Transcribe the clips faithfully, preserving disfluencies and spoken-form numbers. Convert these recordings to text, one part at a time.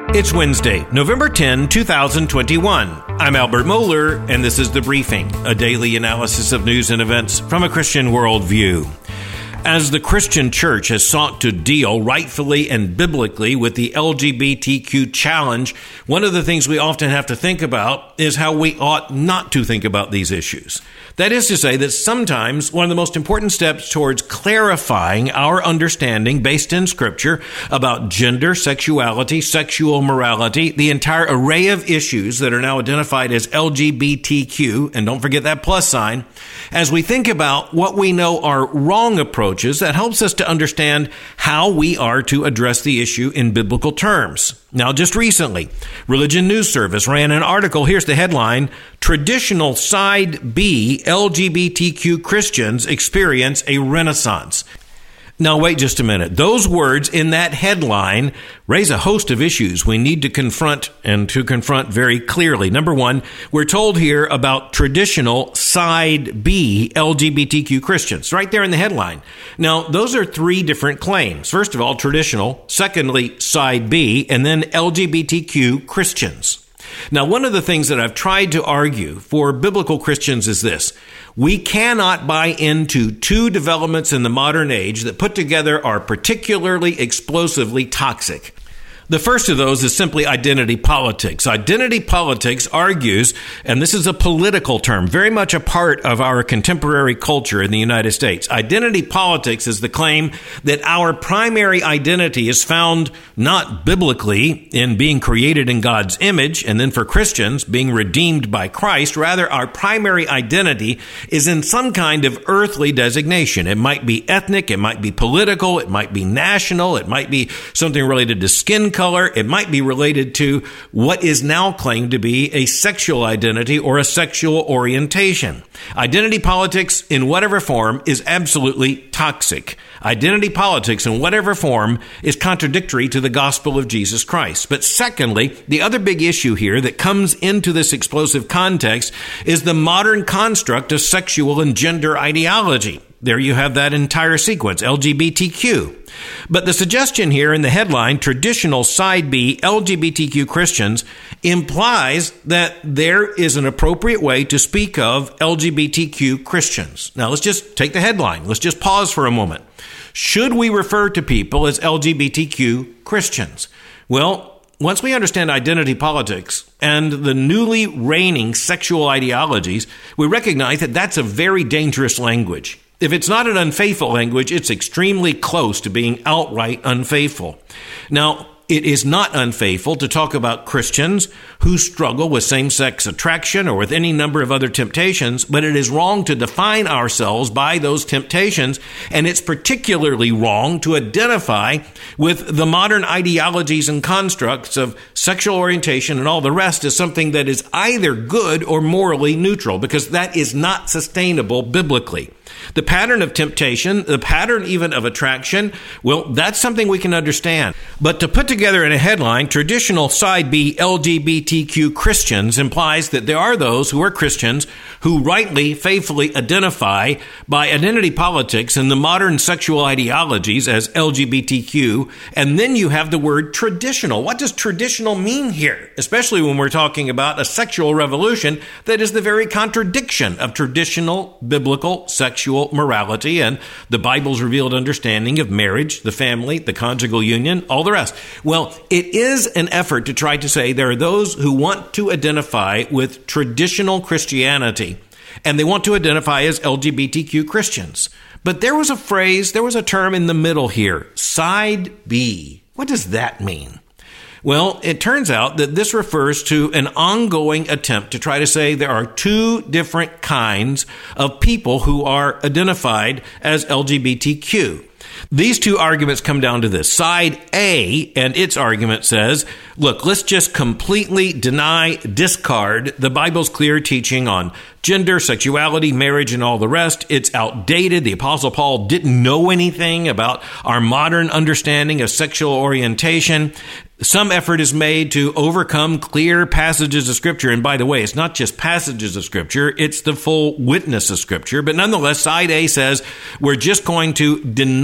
It's Wednesday, November tenth, twenty twenty-one. I'm Albert Mohler, and this is The Briefing, a daily analysis of news and events from a Christian worldview. As the Christian church has sought to deal rightfully and biblically with the L G B T Q challenge, one of the things we often have to think about is how we ought not to think about these issues. That is to say that sometimes one of the most important steps towards clarifying our understanding based in Scripture about gender, sexuality, sexual morality, the entire array of issues that are now identified as L G B T Q, and don't forget that plus sign, as we think about what we know are wrong approaches, that helps us to understand how we are to address the issue in biblical terms. Now, just recently, Religion News Service ran an article. Here's the headline: Traditional Side B L G B T Q Christians Experience a Renaissance. Now, wait just a minute. Those words in that headline raise a host of issues we need to confront and to confront very clearly. Number one, we're told here about traditional side B L G B T Q Christians, right there in the headline. Now, those are three different claims. First of all, traditional. Secondly, side B, and then L G B T Q Christians. Now, one of the things that I've tried to argue for biblical Christians is this: we cannot buy into two developments in the modern age that put together are particularly explosively toxic. The first of those is simply identity politics. Identity politics argues, and this is a political term, very much a part of our contemporary culture in the United States. Identity politics is the claim that our primary identity is found not biblically in being created in God's image, and then for Christians being redeemed by Christ. Rather, our primary identity is in some kind of earthly designation. It might be ethnic, it might be political, it might be national, it might be something related to skin color. Color, it might be related to what is now claimed to be a sexual identity or a sexual orientation. Identity politics in whatever form is absolutely toxic. Identity politics in whatever form is contradictory to the gospel of Jesus Christ. But secondly, the other big issue here that comes into this explosive context is the modern construct of sexual and gender ideology. There you have that entire sequence, L G B T Q. But the suggestion here in the headline, traditional side B L G B T Q Christians, implies that there is an appropriate way to speak of L G B T Q Christians. Now, let's just take the headline. Let's just pause for a moment. Should we refer to people as L G B T Q Christians? Well, once we understand identity politics and the newly reigning sexual ideologies, we recognize that that's a very dangerous language. If it's not an unfaithful language, it's extremely close to being outright unfaithful. Now, it is not unfaithful to talk about Christians who struggle with same-sex attraction or with any number of other temptations, but it is wrong to define ourselves by those temptations, and it's particularly wrong to identify with the modern ideologies and constructs of sexual orientation and all the rest as something that is either good or morally neutral, because that is not sustainable biblically. The pattern of temptation, the pattern even of attraction, well, that's something we can understand. But to put together in a headline, traditional side B L G B T Q Christians implies that there are those who are Christians who rightly, faithfully identify by identity politics and the modern sexual ideologies as L G B T Q. And then you have the word traditional. What does traditional mean here? Especially when we're talking about a sexual revolution that is the very contradiction of traditional biblical sexual morality and the Bible's revealed understanding of marriage, the family, the conjugal union, all the rest. Well, it is an effort to try to say there are those who want to identify with traditional Christianity, and they want to identify as L G B T Q Christians. But there was a phrase, there was a term in the middle here, side B. What does that mean? Well, it turns out that this refers to an ongoing attempt to try to say there are two different kinds of people who are identified as L G B T Q. These two arguments come down to this. Side A and its argument says, look, let's just completely deny, discard the Bible's clear teaching on gender, sexuality, marriage, and all the rest. It's outdated. The Apostle Paul didn't know anything about our modern understanding of sexual orientation. Some effort is made to overcome clear passages of Scripture. And by the way, it's not just passages of Scripture, it's the full witness of Scripture. But nonetheless, side A says we're just going to deny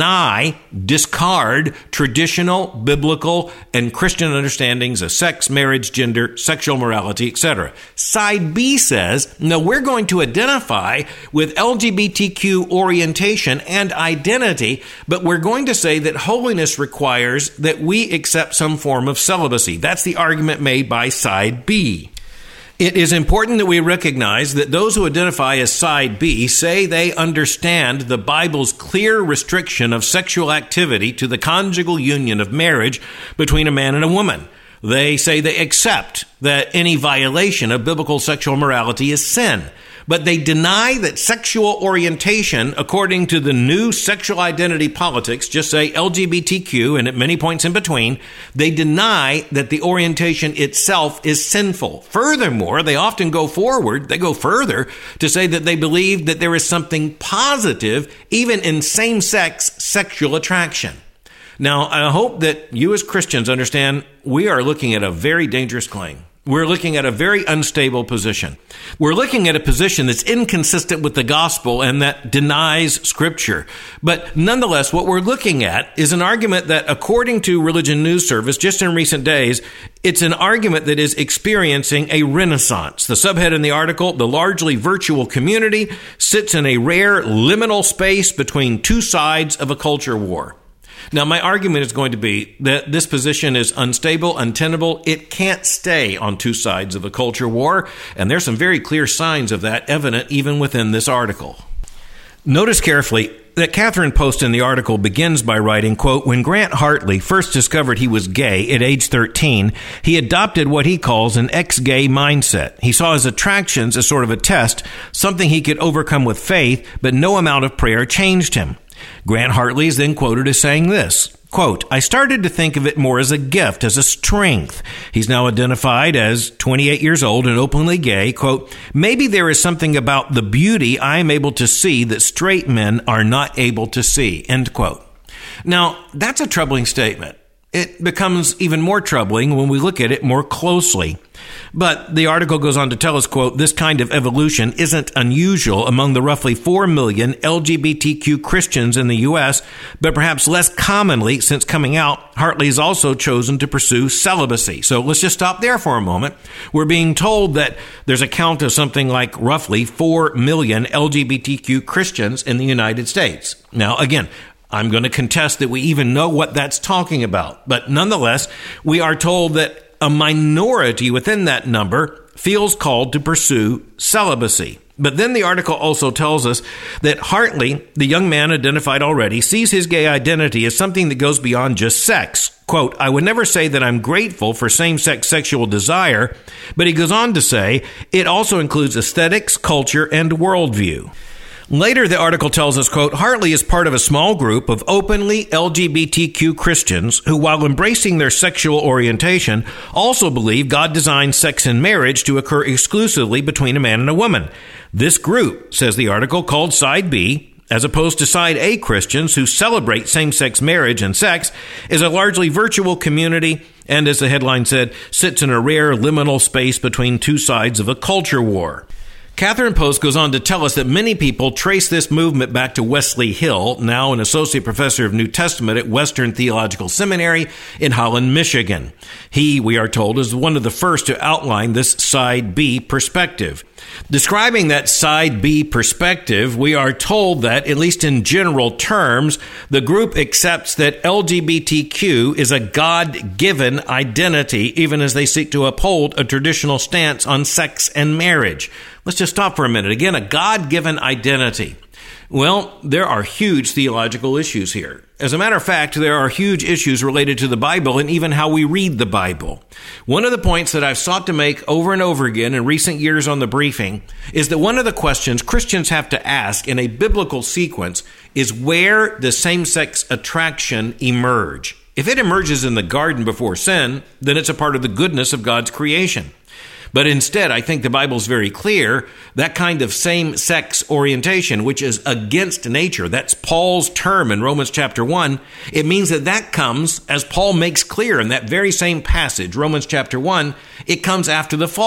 deny, discard traditional, biblical, and Christian understandings of sex, marriage, gender, sexual morality, et cetera. Side B says, no, we're going to identify with L G B T Q orientation and identity, but we're going to say that holiness requires that we accept some form of celibacy. That's the argument made by side B. It is important that we recognize that those who identify as side B say they understand the Bible's clear restriction of sexual activity to the conjugal union of marriage between a man and a woman. They say they accept that any violation of biblical sexual morality is sin. But they deny that sexual orientation, according to the new sexual identity politics, just say L G B T Q and at many points in between, they deny that the orientation itself is sinful. Furthermore, they often go forward, they go further to say that they believe that there is something positive even in same-sex sexual attraction. Now, I hope that you as Christians understand we are looking at a very dangerous claim. We're looking at a very unstable position. We're looking at a position that's inconsistent with the gospel and that denies Scripture. But nonetheless, what we're looking at is an argument that, according to Religion News Service, just in recent days, it's an argument that is experiencing a renaissance. The subhead in the article, the largely virtual community sits in a rare liminal space between two sides of a culture war. Now, my argument is going to be that this position is unstable, untenable. It can't stay on two sides of a culture war, and there's some very clear signs of that evident even within this article. Notice carefully that Catherine Post in the article begins by writing, quote, when Grant Hartley first discovered he was gay at age thirteen, he adopted what he calls an ex-gay mindset. He saw his attractions as sort of a test, something he could overcome with faith, but no amount of prayer changed him. Grant Hartley is then quoted as saying this, quote, I started to think of it more as a gift, as a strength. He's now identified as twenty-eight years old and openly gay. Quote, maybe there is something about the beauty I am able to see that straight men are not able to see, end quote. Now, that's a troubling statement. It becomes even more troubling when we look at it more closely. But the article goes on to tell us, quote, this kind of evolution isn't unusual among the roughly four million L G B T Q Christians in the U S, but perhaps less commonly since coming out, Hartley has also chosen to pursue celibacy. So let's just stop there for a moment. We're being told that there's a count of something like roughly four million L G B T Q Christians in the United States. Now, again, I'm going to contest that we even know what that's talking about. But nonetheless, we are told that a minority within that number feels called to pursue celibacy. But then the article also tells us that Hartley, the young man identified already, sees his gay identity as something that goes beyond just sex. Quote, I would never say that I'm grateful for same-sex sexual desire, but he goes on to say it also includes aesthetics, culture, and worldview. Later, the article tells us, quote, Hartley is part of a small group of openly L G B T Q Christians who, while embracing their sexual orientation, also believe God designed sex and marriage to occur exclusively between a man and a woman. This group, says the article, called Side B, as opposed to Side A Christians who celebrate same-sex marriage and sex, is a largely virtual community and, as the headline said, sits in a rare liminal space between two sides of a culture war. Catherine Post goes on to tell us that many people trace this movement back to Wesley Hill, now an associate professor of New Testament at Western Theological Seminary in Holland, Michigan. He, we are told, is one of the first to outline this Side B perspective. Describing that Side B perspective, we are told that, at least in general terms, the group accepts that L G B T Q is a God-given identity, even as they seek to uphold a traditional stance on sex and marriage. Let's just stop for a minute. Again, a God-given identity. Well, there are huge theological issues here. As a matter of fact, there are huge issues related to the Bible and even how we read the Bible. One of the points that I've sought to make over and over again in recent years on the briefing is that one of the questions Christians have to ask in a biblical sequence is where does same-sex attraction emerge? If it emerges in the garden before sin, then it's a part of the goodness of God's creation. But instead, I think the Bible is very clear, that kind of same-sex orientation, which is against nature, that's Paul's term in Romans chapter one, it means that that comes, as Paul makes clear in that very same passage, Romans chapter one, it comes after the fall.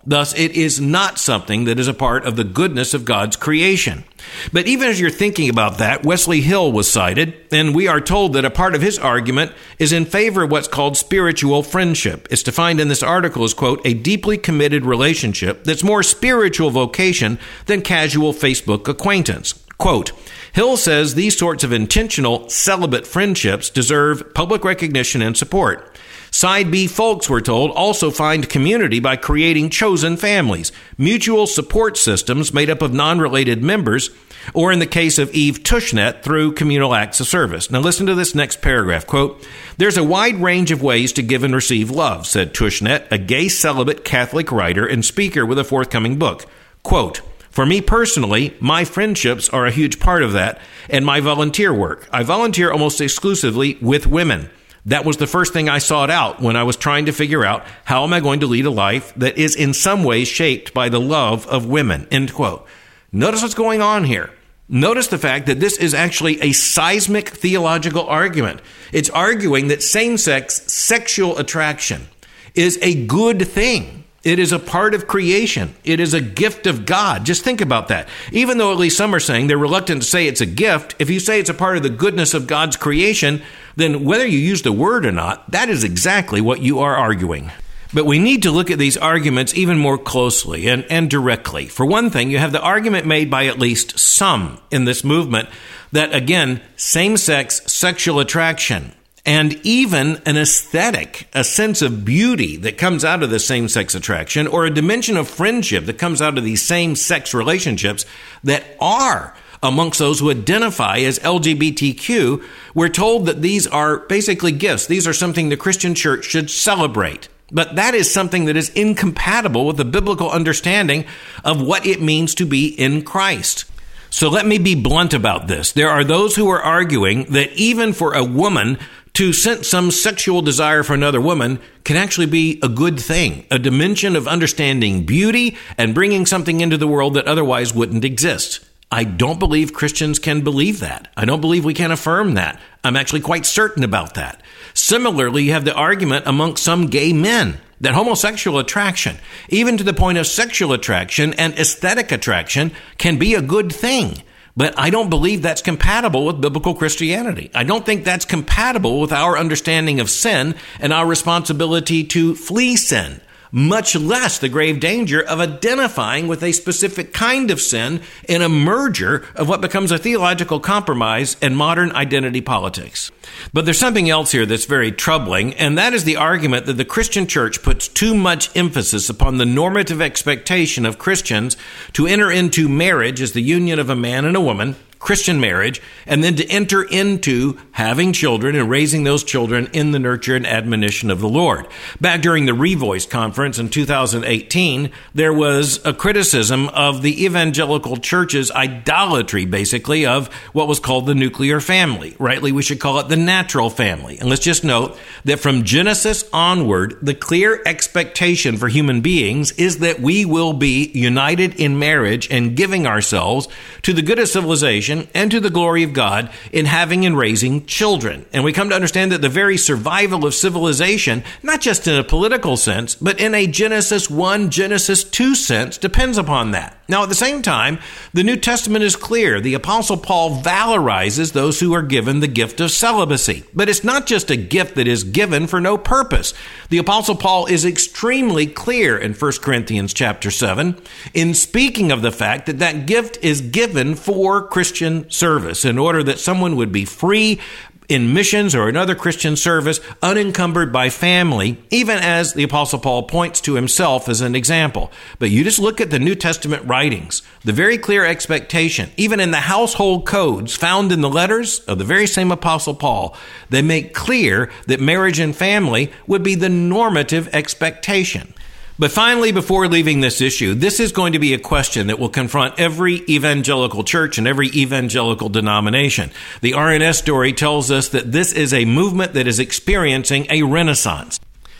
Thus, it is not something that is a part of the goodness of God's creation. But even as you're thinking about that, Wesley Hill was cited, and we are told that a part of his argument is in favor of what's called spiritual friendship. It's defined in this article as, quote, a deeply committed relationship that's more spiritual vocation than casual Facebook acquaintance. Quote, Hill says these sorts of intentional celibate friendships deserve public recognition and support. Side B folks, we're told, also find community by creating chosen families, mutual support systems made up of non-related members, or in the case of Eve Tushnet, through communal acts of service. Now listen to this next paragraph. Quote, there's a wide range of ways to give and receive love, said Tushnet, a gay celibate Catholic writer and speaker with a forthcoming book. Quote, for me personally, my friendships are a huge part of that, and my volunteer work. I volunteer almost exclusively with women. That was the first thing I sought out when I was trying to figure out how am I going to lead a life that is in some ways shaped by the love of women, end quote. Notice what's going on here. Notice the fact that this is actually a seismic theological argument. It's arguing that same-sex sexual attraction is a good thing. It is a part of creation. It is a gift of God. Just think about that. Even though at least some are saying they're reluctant to say it's a gift, if you say it's a part of the goodness of God's creation, then whether you use the word or not, that is exactly what you are arguing. But we need to look at these arguments even more closely and, and directly. For one thing, you have the argument made by at least some in this movement that, again, same-sex sexual attraction and even an aesthetic, a sense of beauty that comes out of the same-sex attraction, or a dimension of friendship that comes out of these same-sex relationships that are amongst those who identify as L G B T Q, we're told that these are basically gifts. These are something the Christian church should celebrate. But that is something that is incompatible with the biblical understanding of what it means to be in Christ. So let me be blunt about this. There are those who are arguing that even for a woman to sense some sexual desire for another woman can actually be a good thing, a dimension of understanding beauty and bringing something into the world that otherwise wouldn't exist. I don't believe Christians can believe that. I don't believe we can affirm that. I'm actually quite certain about that. Similarly, you have the argument amongst some gay men that homosexual attraction, even to the point of sexual attraction and aesthetic attraction, can be a good thing. But I don't believe that's compatible with biblical Christianity. I don't think that's compatible with our understanding of sin and our responsibility to flee sin, much less the grave danger of identifying with a specific kind of sin in a merger of what becomes a theological compromise and modern identity politics. But there's something else here that's very troubling, and that is the argument that the Christian church puts too much emphasis upon the normative expectation of Christians to enter into marriage as the union of a man and a woman, Christian marriage, and then to enter into having children and raising those children in the nurture and admonition of the Lord. Back during the Revoice conference in two thousand eighteen, there was a criticism of the evangelical church's idolatry, basically, of what was called the nuclear family. Rightly, we should call it the natural family. And let's just note that from Genesis onward, the clear expectation for human beings is that we will be united in marriage and giving ourselves to the good of civilization and to the glory of God in having and raising children. And we come to understand that the very survival of civilization, not just in a political sense, but in a Genesis one, Genesis two sense, depends upon that. Now, at the same time, the New Testament is clear. The Apostle Paul valorizes those who are given the gift of celibacy. But it's not just a gift that is given for no purpose. The Apostle Paul is extremely clear in First Corinthians chapter seven in speaking of the fact that that gift is given for Christian service in order that someone would be free in missions or another Christian service, unencumbered by family, even as the Apostle Paul points to himself as an example. But you just look at the New Testament writings, the very clear expectation, even in the household codes found in the letters of the very same Apostle Paul, they make clear that marriage and family would be the normative expectation. But finally, before leaving this issue, this is going to be a question that will confront every evangelical church and every evangelical denomination. The R N S story tells us that this is a movement that is experiencing a renaissance.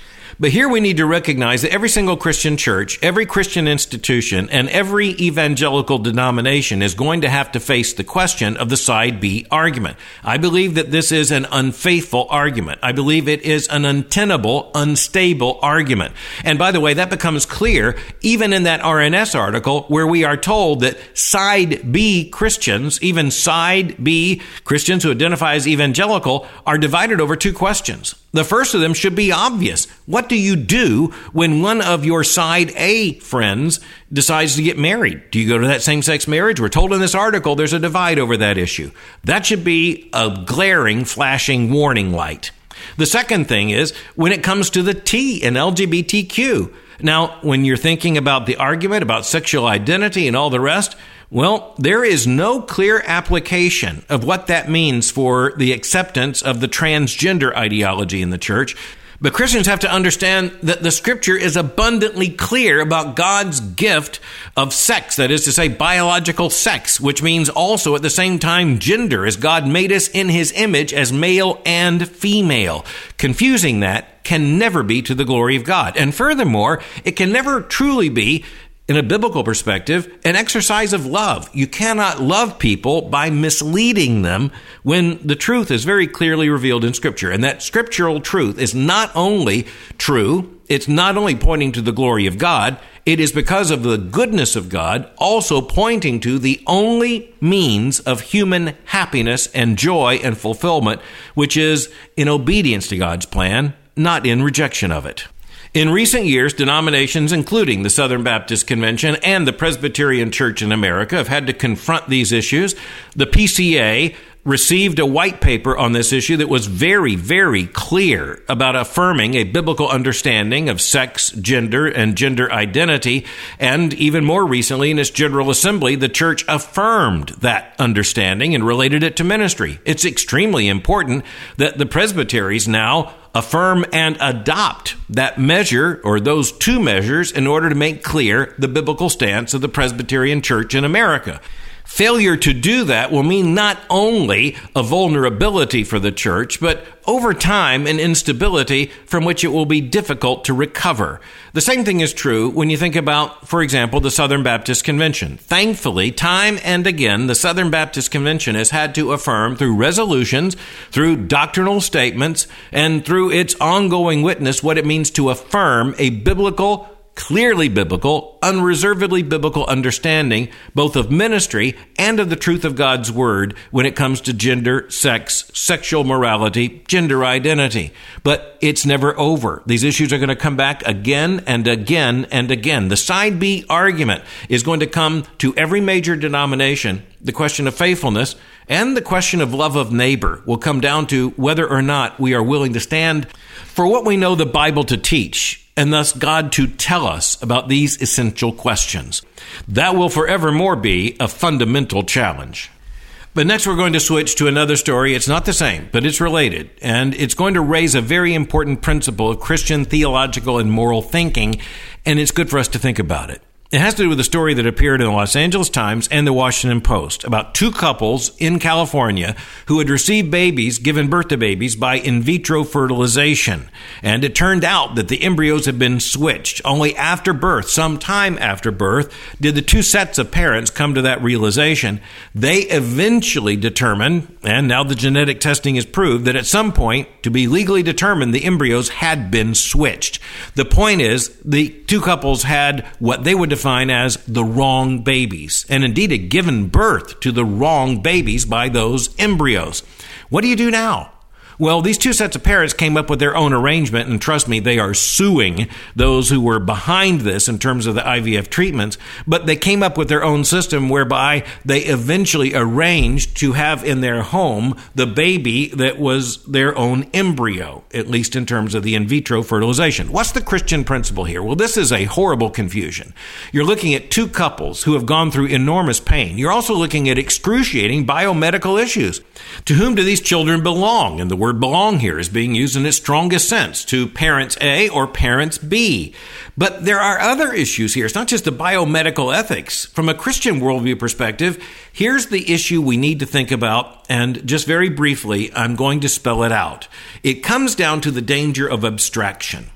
But here we need to recognize that every single Christian church, every Christian institution, and every evangelical denomination is going to have to face the question of the side B argument. I believe that this is an unfaithful argument. I believe it is an untenable, unstable argument. And by the way, that becomes clear even in that R N S article where we are told that side B Christians, even side B Christians who identify as evangelical, are divided over two questions. The first of them should be obvious. What do you do when one of your side A friends decides to get married? Do you go to that same-sex marriage? We're told in this article there's a divide over that issue. That should be a glaring, flashing warning light. The second thing is when it comes to the T in L G B T Q. Now, when you're thinking about the argument about sexual identity and all the rest, well, there is no clear application of what that means for the acceptance of the transgender ideology in the church. But Christians have to understand that the scripture is abundantly clear about God's gift of sex, that is to say, biological sex, which means also at the same time gender, as God made us in his image as male and female. Confusing that can never be to the glory of God. And furthermore, it can never truly be, in a biblical perspective, an exercise of love. You cannot love people by misleading them when the truth is very clearly revealed in Scripture. And that scriptural truth is not only true, it's not only pointing to the glory of God, it is because of the goodness of God also pointing to the only means of human happiness and joy and fulfillment, which is in obedience to God's plan, not in rejection of it. In recent years, denominations, including the Southern Baptist Convention and the Presbyterian Church in America, have had to confront these issues. The P C A received a white paper on this issue that was very, very clear about affirming a biblical understanding of sex, gender, and gender identity. And even more recently, in its General Assembly, the church affirmed that understanding and related it to ministry. It's extremely important that the presbyteries now affirm and adopt that measure or those two measures in order to make clear the biblical stance of the Presbyterian Church in America. Failure to do that will mean not only a vulnerability for the church, but over time an instability from which it will be difficult to recover. The same thing is true when you think about, for example, the Southern Baptist Convention. Thankfully, time and again, the Southern Baptist Convention has had to affirm through resolutions, through doctrinal statements, and through its ongoing witness what it means to affirm a biblical, clearly biblical, unreservedly biblical understanding both of ministry and of the truth of God's word when it comes to gender, sex, sexual morality, gender identity. But it's never over. These issues are going to come back again and again and again. The side B argument is going to come to every major denomination. The question of faithfulness and the question of love of neighbor will come down to whether or not we are willing to stand for what we know the Bible to teach, and thus God to tell us about these essential questions. That will forevermore be a fundamental challenge. But next we're going to switch to another story. It's not the same, but it's related, and it's going to raise a very important principle of Christian theological and moral thinking, and it's good for us to think about it. It has to do with a story that appeared in the Los Angeles Times and the Washington Post about two couples in California who had received babies, given birth to babies by in vitro fertilization. And it turned out that the embryos had been switched. Only after birth, some time after birth, did the two sets of parents come to that realization. They eventually determined, and now the genetic testing has proved, that at some point, to be legally determined, the embryos had been switched. The point is, the two couples had what they would define as the wrong babies, and indeed had given birth to the wrong babies by those embryos. What do you do now? Well, these two sets of parents came up with their own arrangement, and trust me, they are suing those who were behind this in terms of the I V F treatments, but they came up with their own system whereby they eventually arranged to have in their home the baby that was their own embryo, at least in terms of the in vitro fertilization. What's the Christian principle here? Well, this is a horrible confusion. You're looking at two couples who have gone through enormous pain. You're also looking at excruciating biomedical issues. To whom do these children belong? And the word belong here is being used in its strongest sense, to parents A or parents B. But there are other issues here. It's not just the biomedical ethics. From a Christian worldview perspective, here's the issue we need to think about, and just very briefly, I'm going to spell it out. It comes down to the danger of abstraction.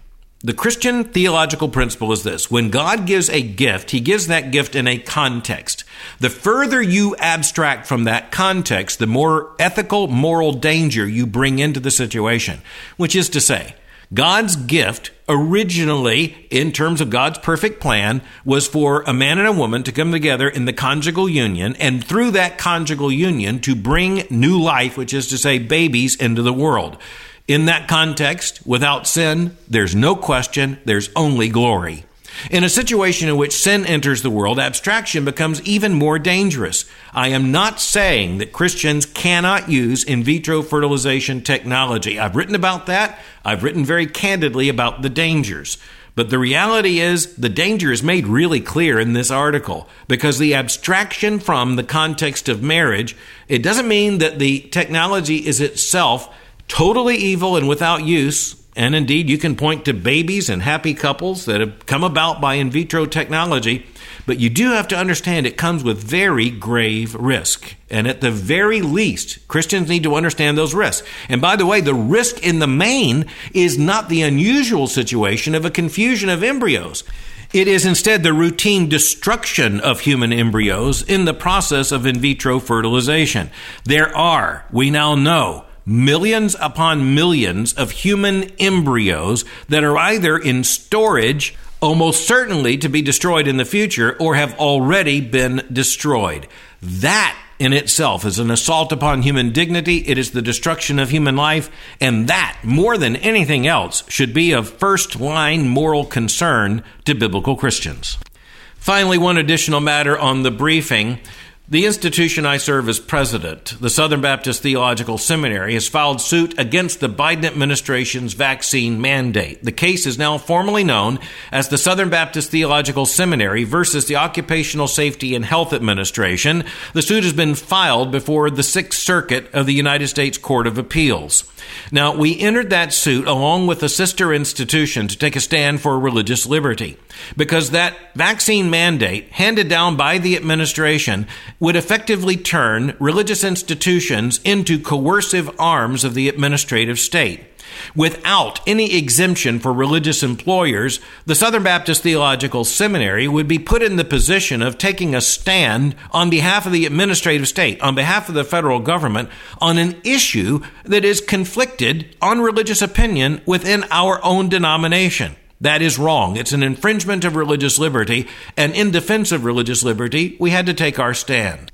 The Christian theological principle is this: when God gives a gift, he gives that gift in a context. The further you abstract from that context, the more ethical, moral danger you bring into the situation. Which is to say, God's gift originally, in terms of God's perfect plan, was for a man and a woman to come together in the conjugal union, and through that conjugal union to bring new life, which is to say babies, into the world. In that context, without sin, there's no question, there's only glory. In a situation in which sin enters the world, abstraction becomes even more dangerous. I am not saying that Christians cannot use in vitro fertilization technology. I've written about that. I've written very candidly about the dangers. But the reality is the danger is made really clear in this article, because the abstraction from the context of marriage, it doesn't mean that the technology is itself totally evil and without use. And indeed, you can point to babies and happy couples that have come about by in vitro technology. But you do have to understand it comes with very grave risk. And at the very least, Christians need to understand those risks. And by the way, the risk in the main is not the unusual situation of a confusion of embryos. It is instead the routine destruction of human embryos in the process of in vitro fertilization. There are, we now know, millions upon millions of human embryos that are either in storage, almost certainly to be destroyed in the future, or have already been destroyed. That in itself is an assault upon human dignity. It is the destruction of human life, and that, more than anything else, should be of first-line moral concern to biblical Christians. Finally, one additional matter on the briefing. The institution I serve as president, the Southern Baptist Theological Seminary, has filed suit against the Biden administration's vaccine mandate. The case is now formally known as the Southern Baptist Theological Seminary versus the Occupational Safety and Health Administration. The suit has been filed before the Sixth Circuit of the United States Court of Appeals. Now, we entered that suit along with a sister institution to take a stand for religious liberty, because that vaccine mandate handed down by the administration would effectively turn religious institutions into coercive arms of the administrative state. Without any exemption for religious employers, the Southern Baptist Theological Seminary would be put in the position of taking a stand on behalf of the administrative state, on behalf of the federal government, on an issue that is conflicted on religious opinion within our own denomination. That is wrong. It's an infringement of religious liberty, and in defense of religious liberty, we had to take our stand.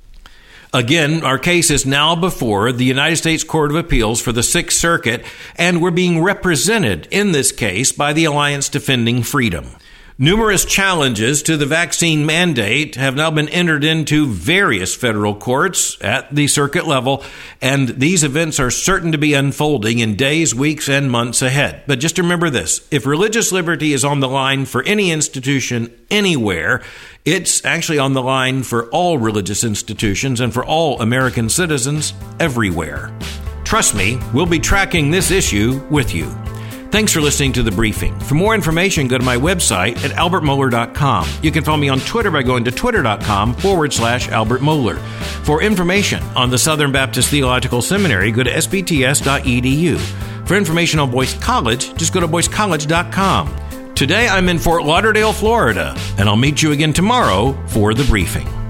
Again, our case is now before the United States Court of Appeals for the Sixth Circuit, and we're being represented in this case by the Alliance Defending Freedom. Numerous challenges to the vaccine mandate have now been entered into various federal courts at the circuit level, and these events are certain to be unfolding in days, weeks, and months ahead. But just remember this: if religious liberty is on the line for any institution anywhere, it's actually on the line for all religious institutions and for all American citizens everywhere. Trust me, we'll be tracking this issue with you. Thanks for listening to The Briefing. For more information, go to my website at albert mohler dot com. You can follow me on Twitter by going to twitter.com forward slash Albert Mohler. For information on the Southern Baptist Theological Seminary, go to s b t s dot e d u. For information on Boyce College, just go to boyce college dot com. Today I'm in Fort Lauderdale, Florida, and I'll meet you again tomorrow for The Briefing.